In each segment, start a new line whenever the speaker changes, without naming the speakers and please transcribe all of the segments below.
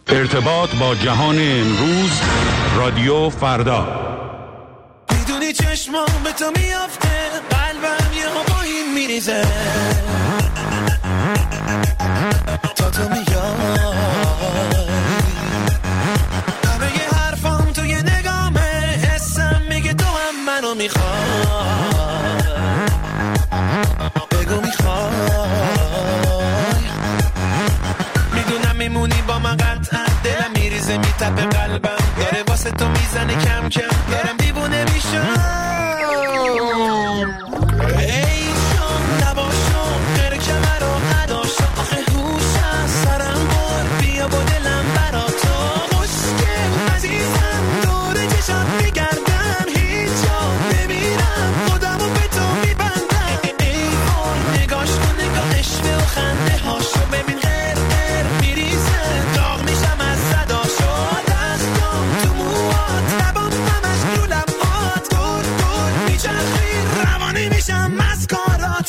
ارتباط با جهان امروز، رادیو فردا.
میدونی چشمام به تو میافته، قلبم یه با این میریزه، تا تو میای همه ی حرفام تو یه نگامه، حسم میگه تو هم منو میخوای، بگو میخوای، میدونم میمونی با من قطعا، دلم میریزه میتپه قلبم داره واسه تو میزنه کم کم، دارم دیوونه میشم. ای جان نباشم غیر کمر و نداشتم، آخه هوشم سرم بر بیا با دلم برا تو، خوشگل عزیزم دوره چشات میگردم، هیچ جا نمیرم خودمو به تو میبندم. ای وای نگاش کن نگاه عشق و خنده هاشو ببین، غیر غیر میریزه داغ میشم از صداشو، دستام تو موات لبام همش رو لبات، دور دور میچرخی روانی میشم مسکارات.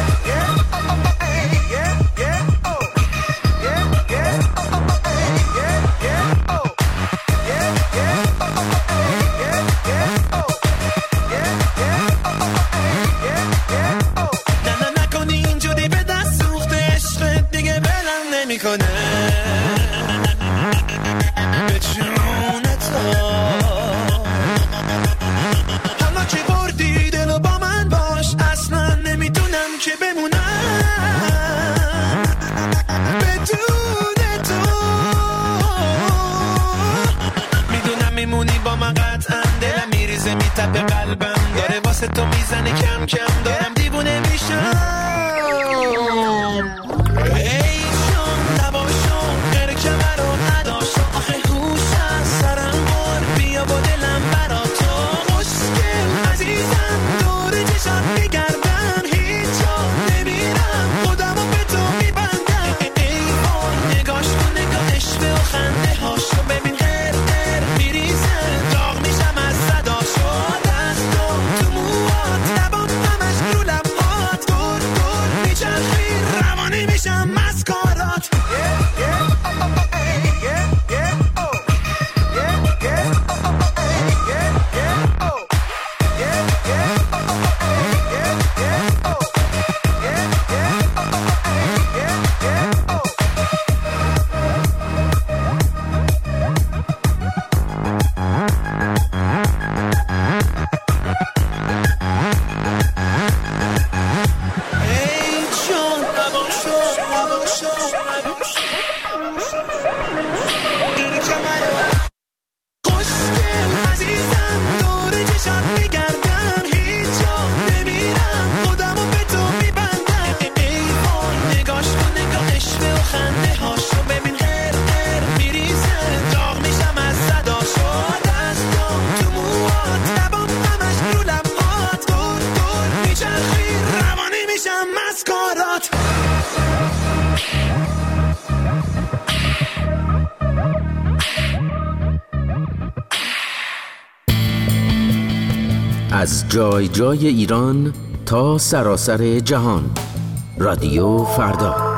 نه نکنی اینجوری به دست سوخته، عشقت دیگه بلم نمیکنه به جون تو، حالا که بردی دلو با من باش، اصلا نمیتونم که بمونم بدون تو، میدونم میمونی با من قطعا، دلم میریزه میتپه قلبم داره واسه تو میزنه کم کم، دارم دیوونه میشم. ای جان نباشم غیر کمر و نداشتم، آخه هوشم سرم بر بیا با دلم برا تو، خوشگل عزیزم دوره چشات میگردم، هیچ جا نمیرم خودمو به تو میبندم. ای وای نگاش کن نگاه عشق و خنده هاشو ببین، غیر غیر میریزه داغ میشم از صداشو، دستام تو موات لبام همش رو لبات، دور دور میچرخی روانی میشم مسکارات. ای جان نباشم غیر کمر خوشگل عزیزم دوره چشات میگردم، هیچ جا نمیرم خودمو به تو میبندم. ای وای نگاش کن نگاه عشق و خنده هاشو ببین، غیر غیر میریزه داغ میشم از صداشو، دستام تو موات لبام همش رو لبات، دور دور میچرخی روانی میشم مسکارات.
از جای جای ایران تا سراسر جهان، رادیو فردا.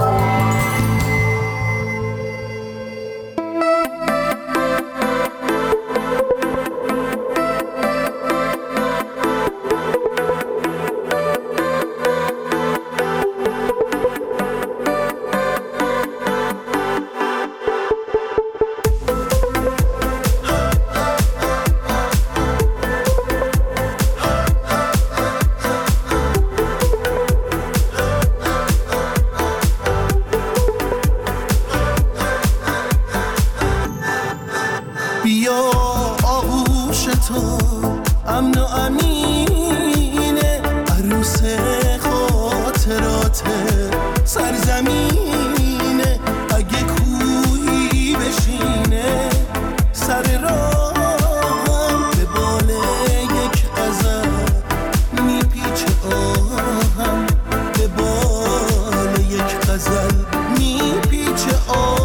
بیا آغوش تو امن و امینه، عروس خاطرات سرزمینه، اگه کوهی بشینه سر راهم، به بال یک غزل میپیچه آهم، به بال یک غزل میپیچه آهم.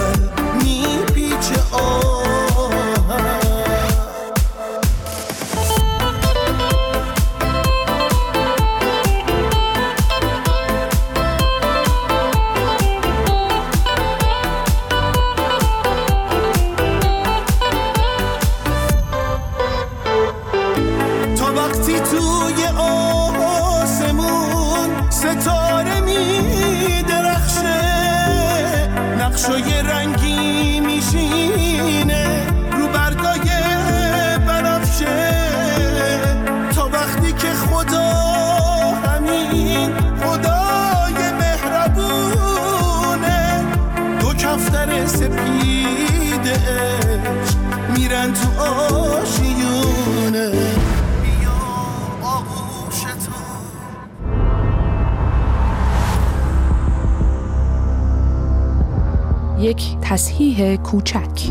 میپیچه تا وقتی توی آسمون ستاره میدرخشه، نقشای رنگی میشینه رو برگای بنفشه، تا وقتی که خدا همین خدای مهربونه، دو کفتر سپیده عشق میرن تو آشیونه.
یک تصحیح کوچک.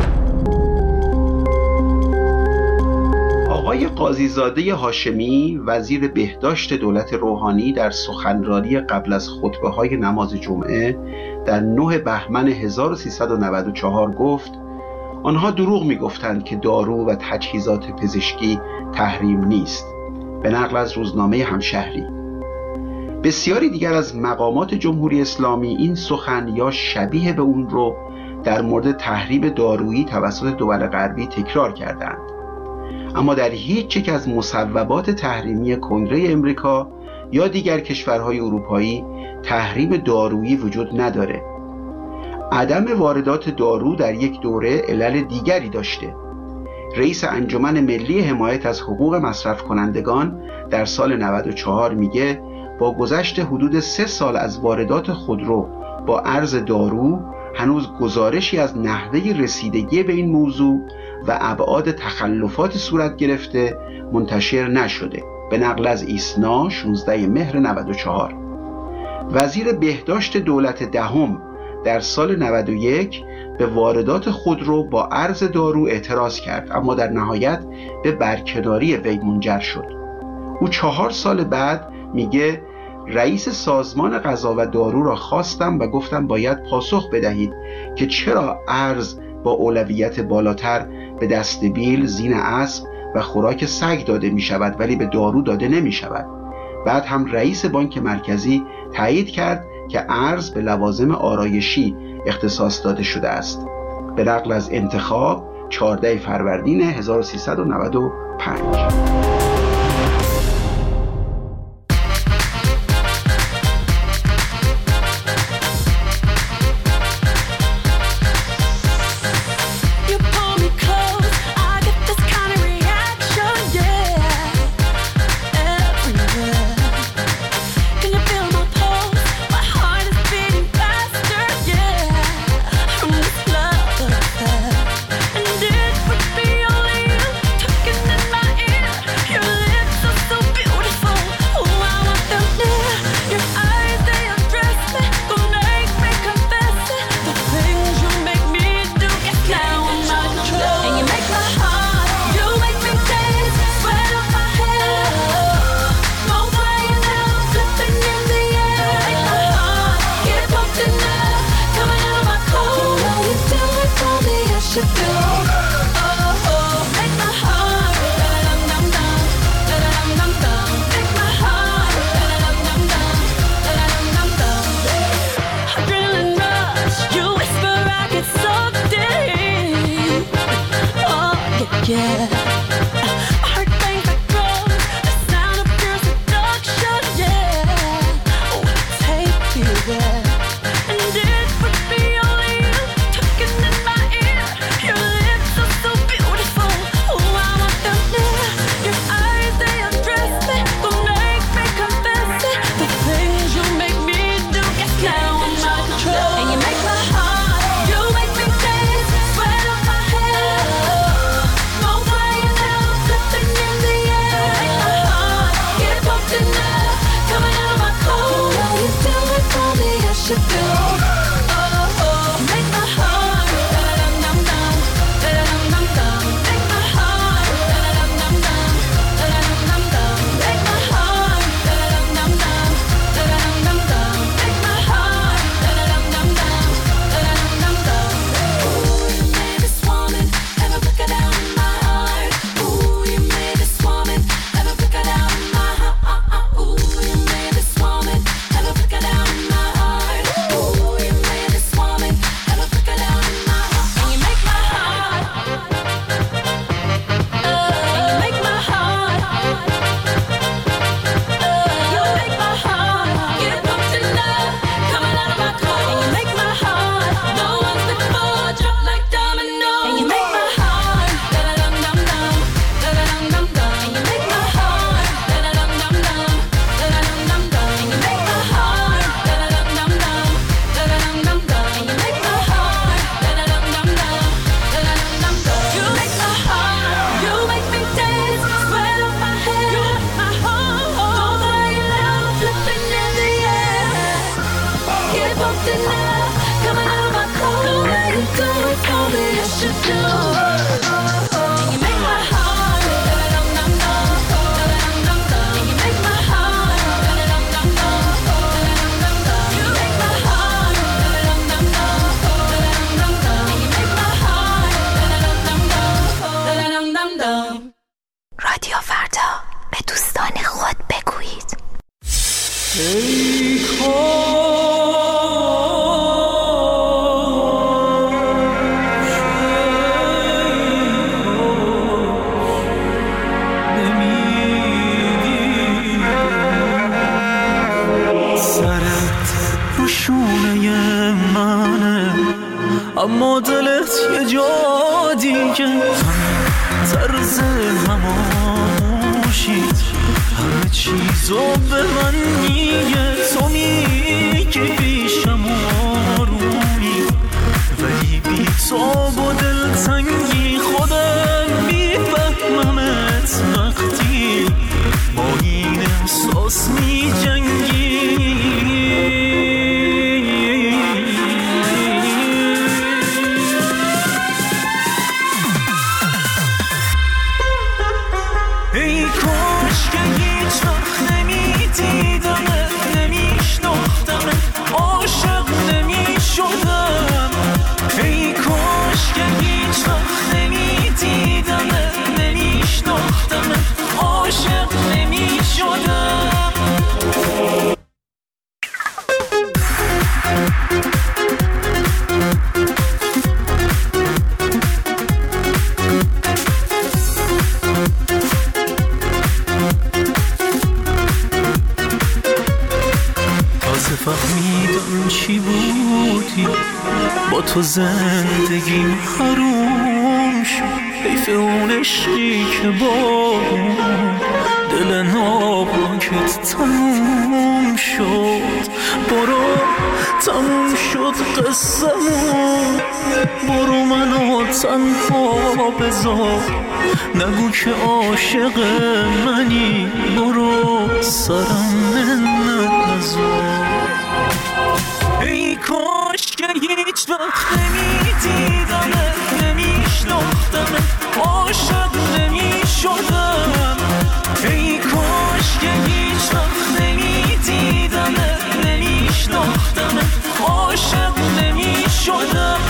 آقای قاضیزاده هاشمی وزیر بهداشت دولت روحانی در سخنرانی قبل از خطبه‌های نماز جمعه در 9 بهمن 1394 گفت آنها دروغ می‌گفتند که دارو و تجهیزات پزشکی تحریم نیست، به نقل از روزنامه همشهری. بسیاری دیگر از مقامات جمهوری اسلامی این سخن یا شبیه به اون رو در مورد تحریم دارویی توسط دول غربی تکرار کردند، اما در هیچ یک از مصوبات تحریمی کنگره امریکا یا دیگر کشورهای اروپایی تحریم دارویی وجود نداره. عدم واردات دارو در یک دوره علل دیگری داشته. رئیس انجمن ملی حمایت از حقوق مصرف کنندگان در سال 94 میگه با گذشت حدود 3 سال از واردات خودرو با ارز دارو هنوز گزارشی از نحوه رسیدگی به این موضوع و ابعاد تخلفات صورت گرفته منتشر نشده، به نقل از ایسنا 16 مهر 94. وزیر بهداشت دولت دهم در سال 91 به واردات خودرو با ارز دارو اعتراض کرد، اما در نهایت به برکناری وی منجر شد. او 4 سال بعد میگه رئیس سازمان غذا و دارو را خواستم و گفتم باید پاسخ بدهید که چرا ارز با اولویت بالاتر به دستبیل، زین اسب و خوراک سگ داده می شود ولی به دارو داده نمی شود. بعد هم رئیس بانک مرکزی تایید کرد که ارز به لوازم آرایشی اختصاص داده شده است، به نقل از انتخاب 14 فروردین 1395.
You're
با دلت یه جا دیگه، طرز هماموشید همه چیزو به من میگه. تو میگی پیشم آرومی ولی بی تو با دلتنگی خودم میفهممت وقتی با این احساس میجنگی. ای کاش که هیچ وقت نمیدیدمت، نمیشناختمت، عاشق نمیشدم. ای کاش که هیچ وقت نمیدیدمت، نمیشناختمت، عاشق نمیشدم. فهمیدم چی بودی، با تو زندگیم حروم شد. حیف اون عشقی که با دل ناپاکت تموم شد. برو تموم شد قصه‌مون، برو منو تنها بذار، نگو که عاشق منی، برو سرم منت نذار. ای کاش که هیچ وقت نمیدیدمت، نمیشناختمت، عاشق نمیشدم. ای کاش که هیچ وقت نمیدیدمت، نمیشناختمت، عاشق نمیشدم.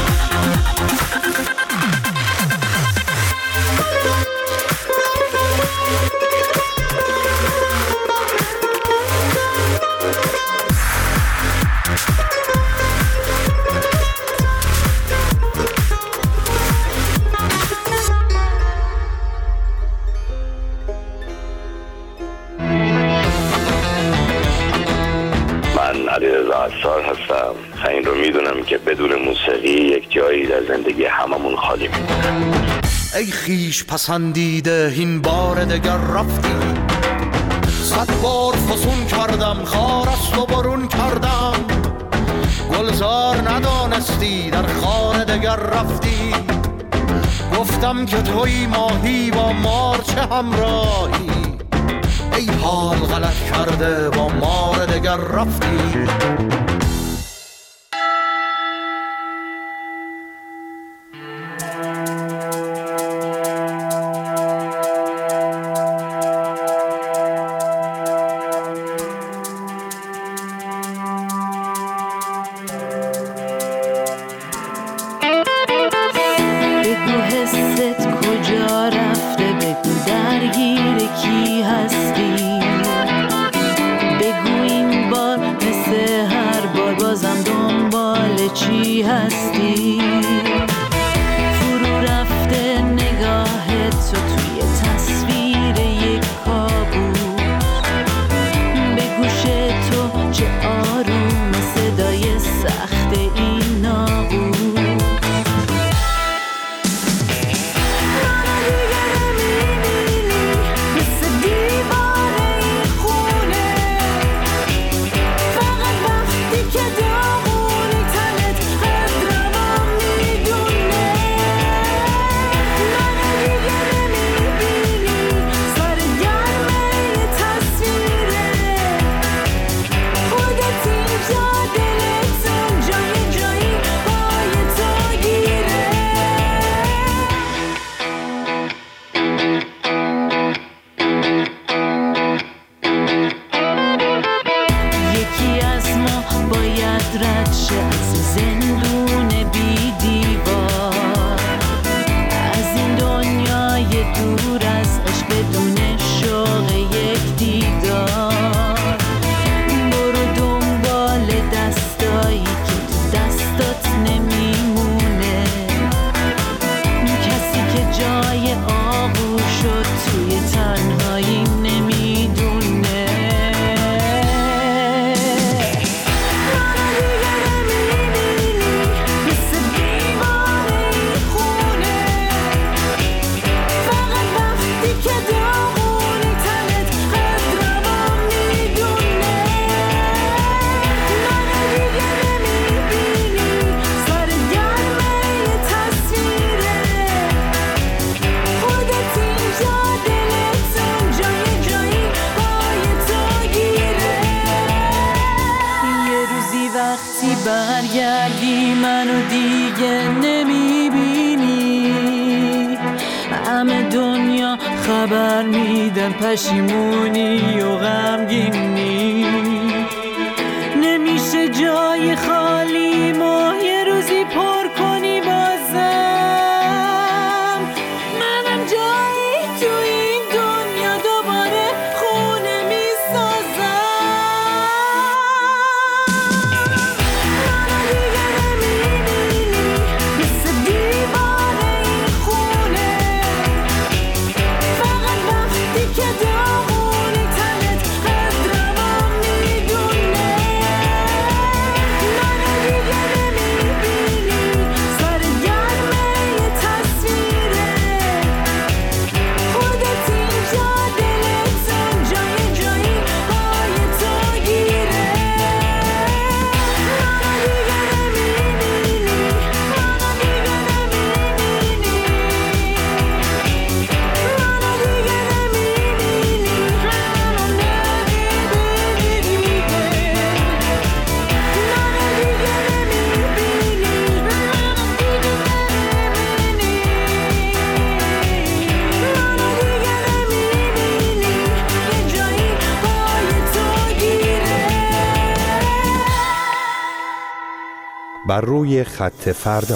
عطار هستم. این رو میدونم که بدون موسیقی یک جایی در زندگی هممون خالی میمونه.
ای خیش پسندیده این بار دگر رفتی، 100 بار فسون کردم خار است و برون کردم، گلزار ندانستی در خار دگر رفتی. گفتم که توی ماهی با مار چه همراهی، ای حال غلط کرده با مار دگر رفتی.
بگو حست کجا رفته، بگو درگیر کی هستی، بگو این بار مثل هر دیدم پشیمونی و غمگینی، نمیشه جای خالی ما یه روزی پر کنی بازم. منم جایی تو این دنیا دوباره خونه میسازم. منو دیگه نمیبینی مثل دیواره این خونه، فقط وقتی که داغونی تنت قدرمو میدونه. منو دیگه نمیبینی سر گرمه یه تصویره، خودت اینجا دلتون جای جایی های تو گیره. منو دیگه نمیبینی، منو دیگه نمیبینی، منو دیگه نمیبینی،
بر روی خط فردا.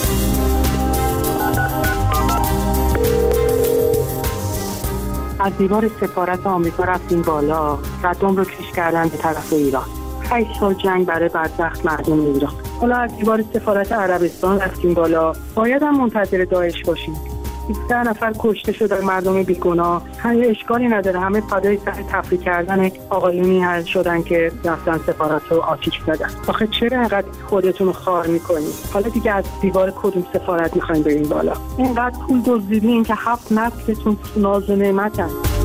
از دیوار سفارت آمریکا رفتیم بالا، ردم رو کش کردن به طرف ایران. 8 سال جنگ برای بدبخت مردم ایران. حالا از دیوار سفارت عربستان رفتیم بالا، باید هم منتظر داعش باشیم. 17 نفر کشته شدن مردم بیگناه. همه اشکالی نداره، همه فدای سر تفریح کردن آقایونی هست شدن که رفتن سفارت رو آتیش زدن. آخه چرا اینقدر خودتون رو خار میکنید؟ حالا دیگه از دیوار کدوم سفارت میخواین بریم بالا؟ اینقدر پول دزدیدین که 7 نسلتون ناز و نعمتن.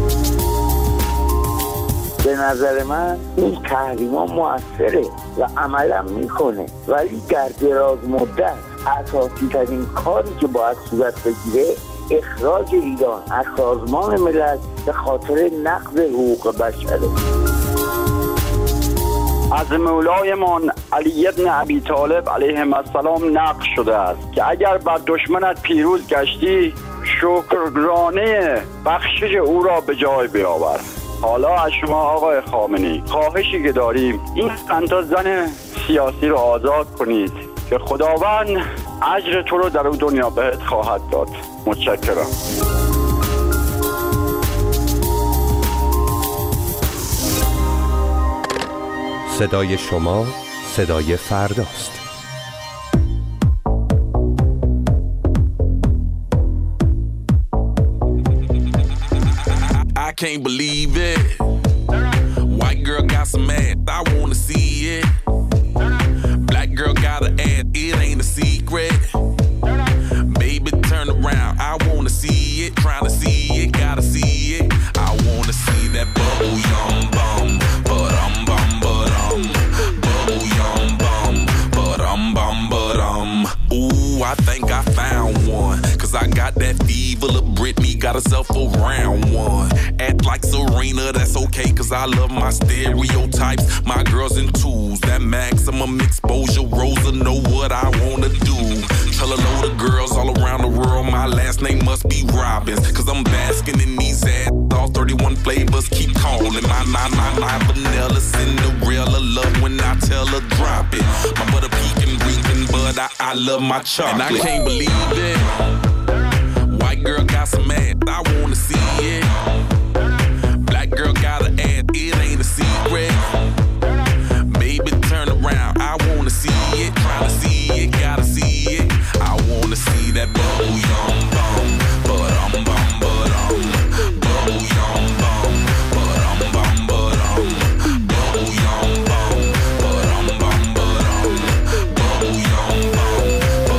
به نظر من این تحریما موثره و عملا میکنه، ولی در دراز مدت اساسی ترین کاری که باید صورت بگیره اخراج ایران از سازمان ملل به خاطر نقض حقوق بشره.
از مولایمان علی ابن ابی طالب علیه السلام نقل شده است که اگر بر دشمنت پیروز گشتی شکرگزارانه بخشش او را به جای بیاور. حالا از شما آقای خامنه‌ای خواهشی که داریم این چند زن سیاسی رو آزاد کنید که خداوند اجر تو رو در اون دنیا بهت خواهد داد. متشکرم.
صدای شما صدای فرداست.
I can't believe it. White girl got some ass, I wanna see it. Black girl got an ass, it ain't a secret. Baby turn around, I wanna see it. Trying to see it, gotta see it. I wanna see that bubble yum bum, but bum, bubble yum bum, but bum. Ooh, I think I found one, 'cause I got that fever. Lil' Britney got herself a round one. Act like Serena, that's okay, 'cause I love my stereotypes. My girls in twos, that maximum exposure. Rosa know what I wanna do. Tell a load of girls all around the world my last name must be Robbins, 'cause I'm basking in these ads. All 31 flavors keep calling. My vanilla Cinderella love when I tell her drop it. My butter pecan reeking, but I love my chocolate. And I can't believe it. White girl got some ass, I wanna see it. Black girl got an ass, it ain't a secret. Baby turn around, I wanna see it. Trying to see it, gotta see it. I wanna see that bubble yum bum, but bum, bubble yum bum, but bum, bubble yum bum, but bum, bubble yum bum,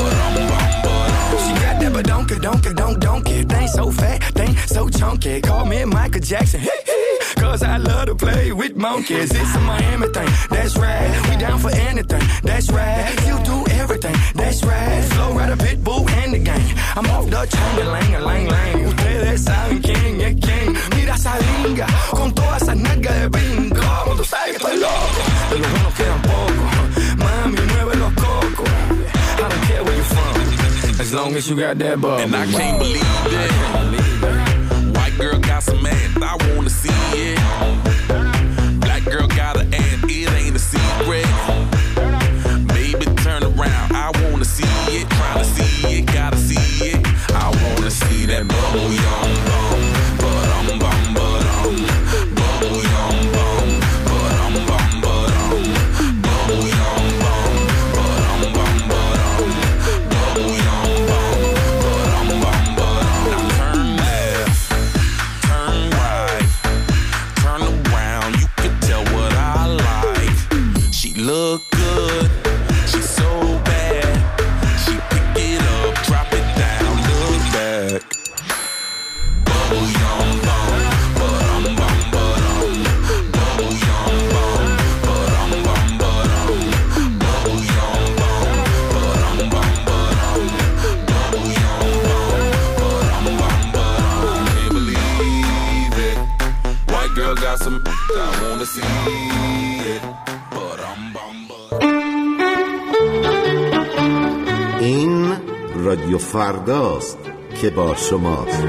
but
She got that donkey, thing so fat, thing so chunky. Call me Michael Jackson, cause I love to play with monkeys. It's a Miami thing, that's right. We down for anything, that's right. You do everything, that's right. Flow right a pit bull and the gang. I'm off the chain, lang. Ustedes saben quién es quién. Mira esa linga, con toda esa nalga de bingo. Tú sabes que estoy loco, de los buenos quedan pocos. Mami, mueve los cocos. I don't care where you're from, as long as you got that bubble.
And I can't believe it. White girl got got some ass, I wanna see it. Black girl got an ass, it ain't a secret. Baby, turn around, I wanna see it. Tryna see it, gotta see it. I wanna see that bubble yum bum, ba-dum bum ba-dum. Bubble yum bum, ba-dum bum ba-dum. Bubble yum bum, ba-dum bum ba-dum. Bubble yum bum, ba-dum bum ba-dum. Now turn left, turn right, turn around. You can tell what I like. She look good, she's so bad. She pick it up, drop it down, look back. Bubble yum bum, ba-dum bum ba-dum. Bubble yum bum, ba-dum bum ba-dum. Bubble yum bum, ba-dum bum ba-dum. Bubble yum bum, ba-dum bum ba-dum. Can't believe it. White girl got some, I wanna see it. Ba-dum bum ba-dum.
این رادیو فرداست که با شماست.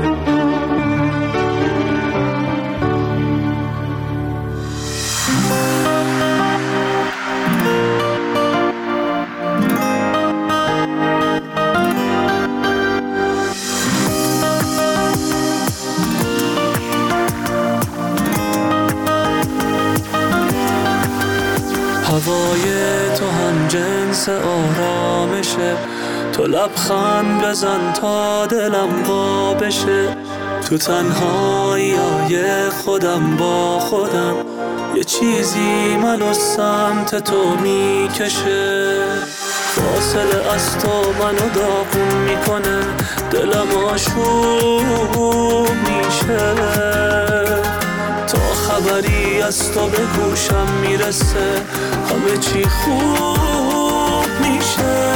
هوای تو هم جنس آرامشه، تو لبخند بزن تا دلم وا بشه. تو تنهایی‌های خودم با خودم، یه چیزی منو سمت تو میکشه. فاصله از تو منو داغون میکنه، دلم آشوب میشه. تا خبری از تو به گوشم میرسه، همه چی خوب میشه.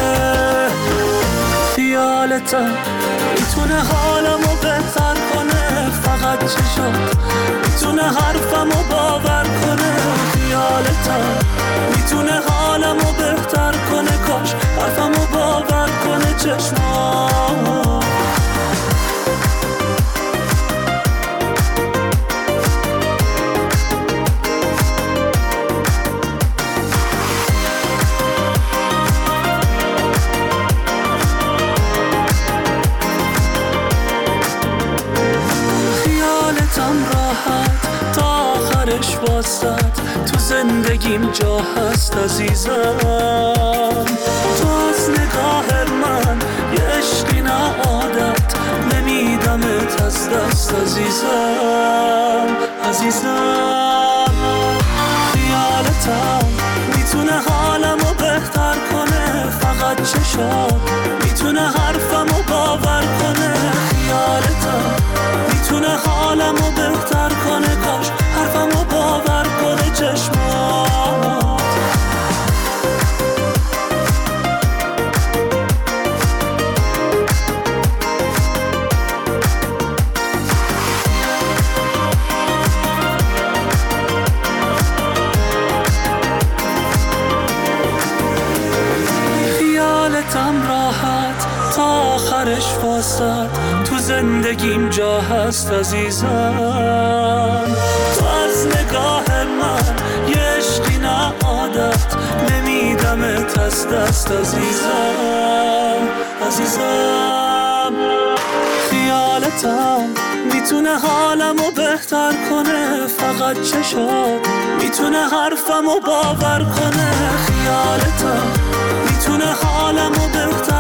خیالتم میتونه حالمو بهتر کنه، فقط چشات میتونه حرفمو باور کنه. خیالتم میتونه حالمو بهتر کنه، کاش حرفمو باور کنه چشمات. واسط تو زندگیم جا هست عزیزم. تو از نگاه من یه عشقی نه عادت، نمیدمت از دست عزیزم. عزیزم خیالتم میتونه حالمو بهتر کنه، فقط چشات میتونه حرفمو باور کنه. خیالتم میتونه حالمو بهتر کنه، کاش حرفمو باور کنه چشمات. خیالتم راحت تا آخرش واسط، تو زندگیم جا هست عزیزم. تو از نگاه من یه عشقی نه عادت، نمیدمت از دست عزیزم. عزیزم خیالتم میتونه حالمو بهتر کنه، فقط چشات میتونه حرفمو باور کنه. خیالتم میتونه حالمو بهتر